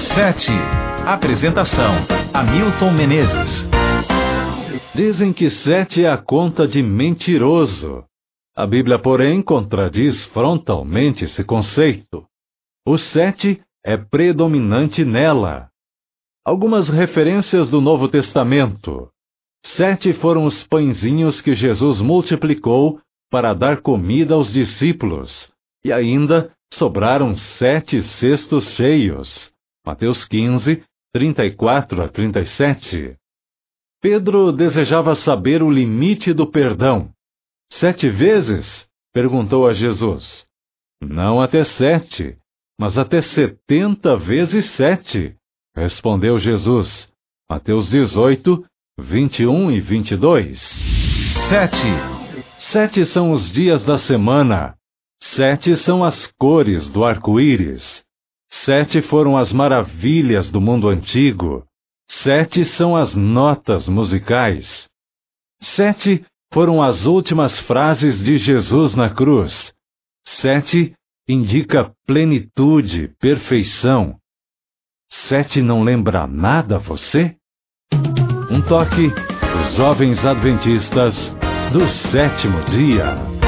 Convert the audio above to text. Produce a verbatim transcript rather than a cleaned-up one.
Sete. Apresentação: Hamilton Menezes. Dizem que sete é a conta de mentiroso. A Bíblia, porém, contradiz frontalmente esse conceito. O sete é predominante nela. Algumas referências do Novo Testamento. Sete foram os pãezinhos que Jesus multiplicou para dar comida aos discípulos. E ainda sobraram sete cestos cheios. Mateus quinze, trinta e quatro a trinta e sete. Pedro desejava saber o limite do perdão. Sete vezes? Perguntou a Jesus. Não até sete, mas até setenta vezes sete, respondeu Jesus. Mateus dezoito, vinte e um e vinte e dois. Sete. Sete são os dias da semana. Sete são as cores do arco-íris. Sete foram as maravilhas do mundo antigo. Sete são as notas musicais. Sete foram as últimas frases de Jesus na cruz. Sete indica plenitude, perfeição. Sete não lembra nada a você? Um toque dos jovens adventistas do sétimo dia.